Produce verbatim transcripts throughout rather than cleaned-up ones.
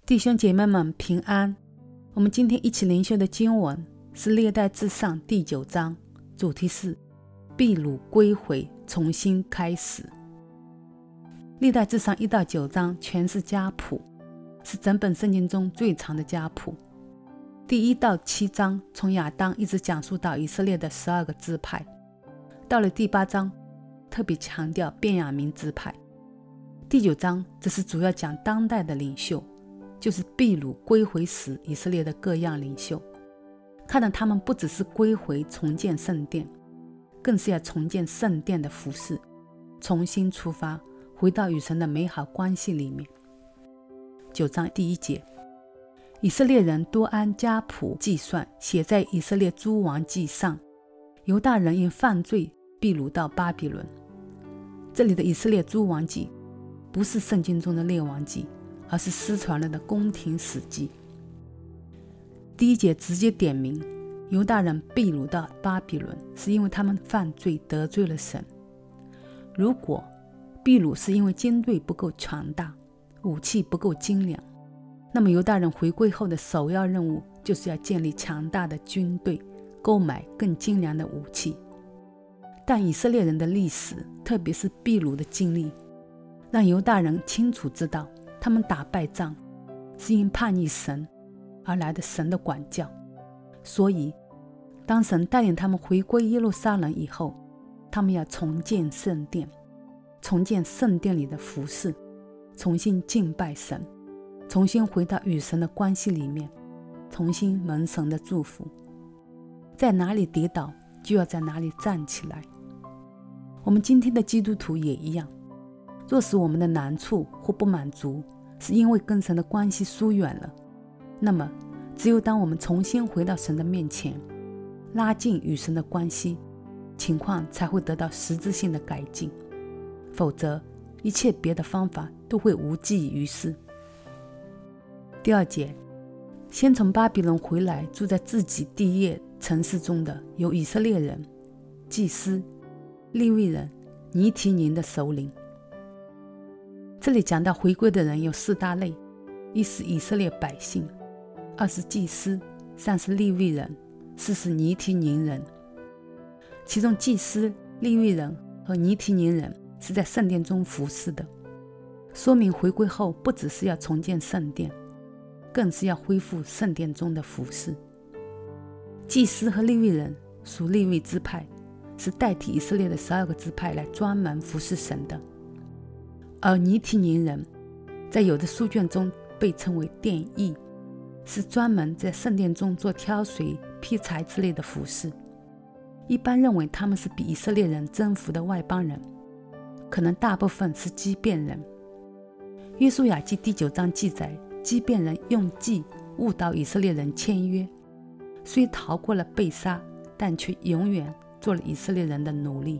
弟兄姐妹们平安。我们今天一起灵修的经文是列代志上第九章，主题是被掳归回，重新开始。历代志上一到九章全是家谱，是整本圣经中最长的家谱。第一到七章从亚当一直讲述到以色列的十二个支派，到了第八章特别强调便雅悯支派。第九章则是主要讲当代的领袖，就是被掳归回时以色列的各样领袖，看到他们不只是归回重建圣殿，更是要重建圣殿的服事，重新出发，回到与神的美好关系里面。九章第一节，以色列人都按家谱计算，写在以色列诸王记上。犹大人因犯罪被掳到巴比伦。这里的以色列诸王记不是圣经中的列王记，而是失传了的宫廷史记。第一节直接点明犹大人被掳到巴比伦是因为他们犯罪得罪了神。如果被掳是因为军队不够强大，武器不够精良，那么犹大人回归后的首要任务就是要建立强大的军队，购买更精良的武器。但以色列人的历史，特别是被掳的经历，让犹大人清楚知道他们打败仗是因叛逆神而来的神的管教。所以当神带领他们回归耶路撒冷以后，他们要重建圣殿，重建圣殿里的服事，重新敬拜神，重新回到与神的关系里面，重新蒙神的祝福。在哪里跌倒就要在哪里站起来。我们今天的基督徒也一样，若是我们的难处或不满足是因为跟神的关系疏远了，那么只有当我们重新回到神的面前，拉近与神的关系，情况才会得到实质性的改进，否则一切别的方法都会无济于事。第二节，先从巴比伦回来住在自己地业城市中的有以色列人、祭司、利未人、尼提宁的首领。这里讲到回归的人有四大类，一是以色列百姓，二是祭司，三是利未人，四是尼提宁人。其中祭司、利未人和尼提宁人是在圣殿中服侍的，说明回归后不只是要重建圣殿，更是要恢复圣殿中的服侍。祭司和利未人属利未支派，是代替以色列的十二个支派来专门服侍神的。而尼提宁人在有的书卷中被称为殿役，是专门在圣殿中做挑水、劈柴之类的服事。一般认为他们是比以色列人征服的外邦人，可能大部分是基遍人。约书亚记第九章记载，基遍人用计误导以色列人签约，虽逃过了被杀，但却永远做了以色列人的奴隶。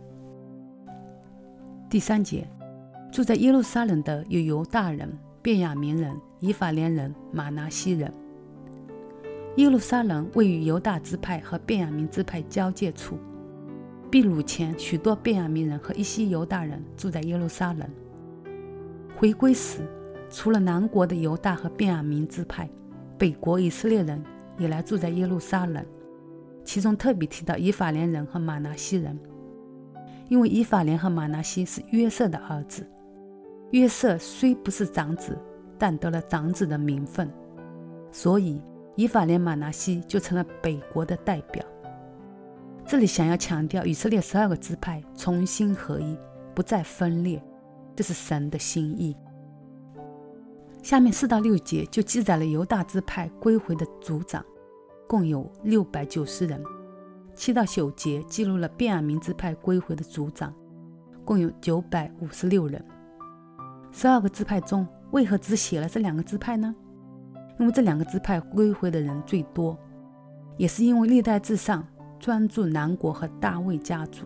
第三节，住在耶路撒冷的有犹大人、便雅悯人、以法莲人、玛拿西人。耶路撒冷位于犹大支派和便雅悯支派交界处。被掳前，许多便雅悯人和一些犹大人住在耶路撒冷。回归时，除了南国的犹大和便雅悯支派，北国以色列人也来住在耶路撒冷，其中特别提到以法莲人和玛拿西人，因为以法莲和玛拿西是约瑟的儿子。约瑟虽不是长子，但得了长子的名分，所以以法莲、玛拿西就成了北国的代表。这里想要强调以色列十二个支派重新合一，不再分裂，这是神的心意。下面四到六节就记载了犹大支派归回的族长，共有六百九十人。七到九节记录了便雅悯支派归回的族长，共有九百五十六人。十二个支派中，为何只写了这两个支派呢？因为这两个支派归回的人最多，也是因为历代志上专注南国和大卫家族。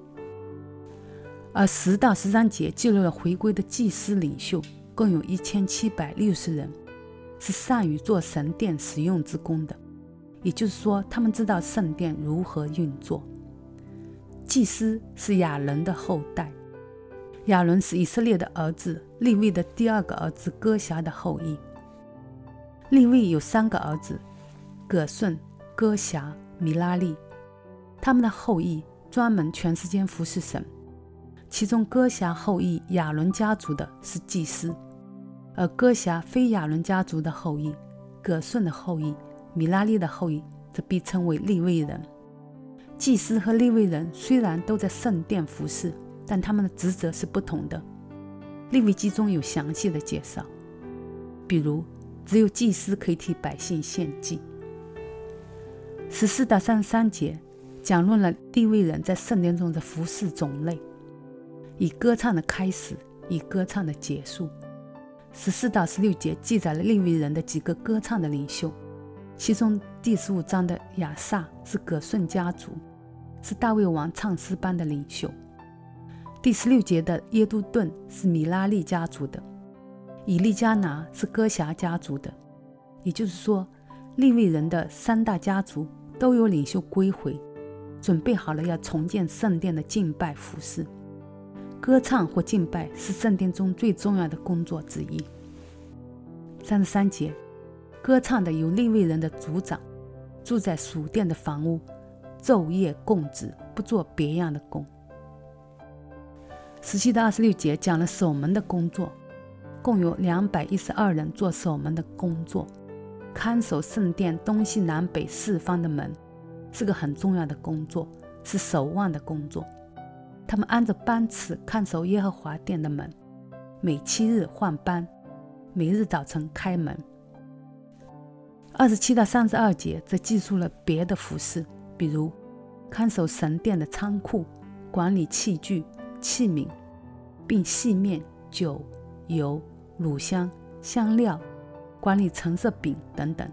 而十到十三节记录了回归的祭司领袖，共有一千七百六十人，是善于做神殿使用之工的，也就是说他们知道圣殿如何运作。祭司是亚伦的后代，亚伦是以色列的儿子利未的第二个儿子哥辖的后裔， 利未有三个儿子，葛顺、哥辖、米拉利，他们的后裔专门全时间服侍神。其中哥辖后裔亚伦家族的是祭司，而哥辖非亚伦家族的后裔，葛顺的后裔、米拉利的后裔，则被称为利未人。祭司和利未人虽然都在圣殿服侍，但他们的职责是不同的。利未记中有详细的介绍，比如只有祭司可以替百姓献祭。十四到三十三节讲论了利未人在圣殿中的服侍种类，以歌唱的开始，以歌唱的结束。十四到十六节记载了利未人的几个歌唱的领袖，其中第十五章的亚萨是葛顺家族，是大卫王唱诗班的领袖。第十六节的耶都顿是米拉利家族的，以利加拿是哥辖家族的。也就是说，利未人的三大家族都有领袖归回，准备好了要重建圣殿的敬拜服事。歌唱或敬拜是圣殿中最重要的工作之一。三十三节，歌唱的有利未人的族长，住在属殿的房屋，昼夜供职，不做别样的工。十七到二十六节讲了守门的工作，共有两百一十二人做守门的工作，看守圣殿东西南北四方的门是个很重要的工作，是守望的工作。他们按着班次看守耶和华殿的门，每七日换班，每日早晨开门。二十七到三十二节则记述了别的服事，比如看守神殿的仓库，管理器具器皿，并细面、酒、油、乳香、香料，管理陈设饼等等。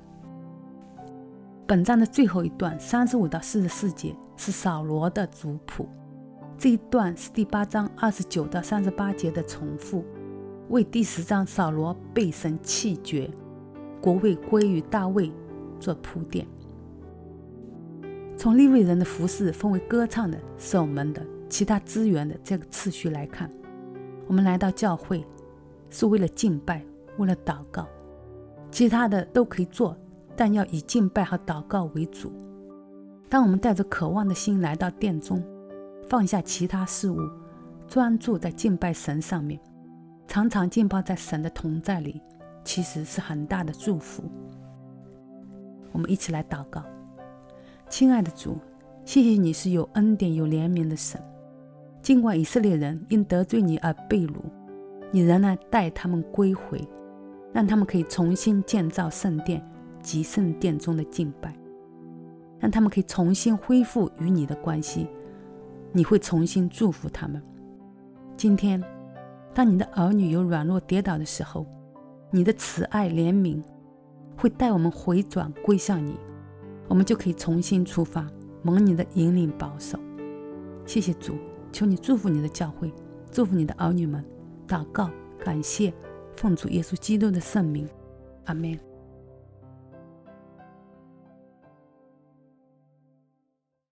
本章的最后一段三十五到四十四节是扫罗的族谱，这一段是第八章二十九到三十八节的重复，为第十章扫罗被神弃绝，国位归于大卫做铺垫。从利未人的服事分为歌唱的、守门的、其他资源的这个次序来看，我们来到教会是为了敬拜，为了祷告，其他的都可以做，但要以敬拜和祷告为主。当我们带着渴望的心来到殿中，放下其他事物，专注在敬拜神上面，常常浸泡在神的同在里，其实是很大的祝福。我们一起来祷告。亲爱的主，谢谢你是有恩典有怜悯的神，尽管以色列人因得罪你而被掳，你仍然带他们归回，让他们可以重新建造圣殿及圣殿中的敬拜，让他们可以重新恢复与你的关系，你会重新祝福他们。今天当你的儿女有软弱跌倒的时候，你的慈爱怜悯会带我们回转归向你，我们就可以重新出发，蒙你的引领保守。谢谢主，求你祝福你的教会，祝福你的儿女们。祷告感谢，奉主耶稣基督的圣名，阿们。